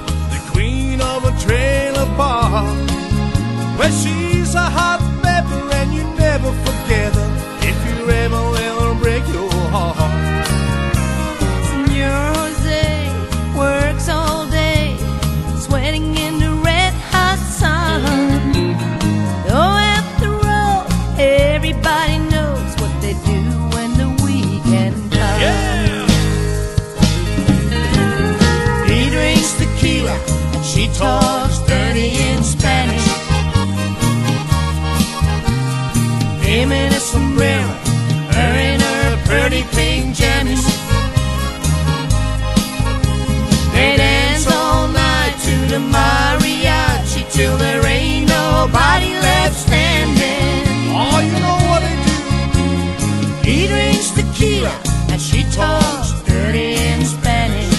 the queen of a trailer park. Well, she's a hot pepper and you never forget her if you ever let her break your heart. Senor Jose works all day, sweating in the red hot sun. Though after all, everybody knows what they do when the weekend comes. Yeah! He drinks tequila and she talks dirty in Spanish. Him in a sombrero, her in her pretty pink jammies. They dance all night to the mariachi till there ain't nobody left standing. Oh, you know what they do? He drinks tequila and she talks dirty in Spanish.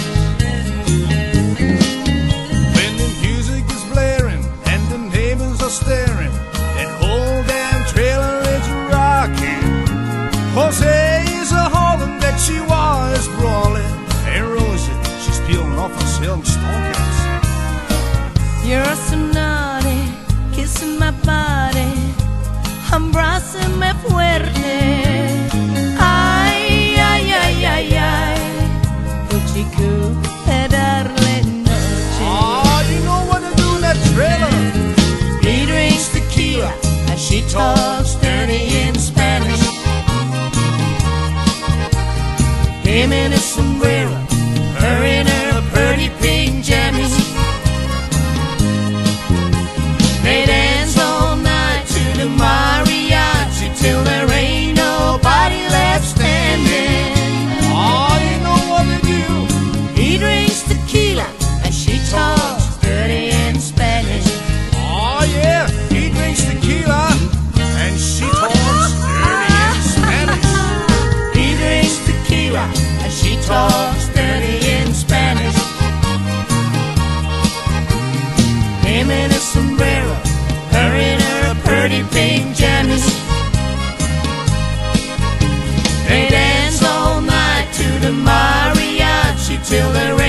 When the music is blaring and the neighbors are staring, that whole damn trailer is rocking. Jose is a hauling that Chihuahua is brawling, and Rosie, she's peeling off her silk stockings. You're so naughty, kissing my body, abrázame fuerte. Ay, ay, ay, ay, ay, Puchico, de darle noche. Oh, you know what to do in that trailer. He drinks tequila and she talks dirty in Spanish. Him in a sombrero, her in her pretty pink jammies. They dance all night to the mariachi till there ain't nobody left standing. Oh, you know what they do? He drinks tequila and she talks dirty in Spanish. Oh yeah, he drinks tequila and she talks dirty in Spanish. He drinks tequila and she talks dirty in Spanish. Him in a sombrero, her in her pretty pink jammies. They dance all night to the mariachi till they're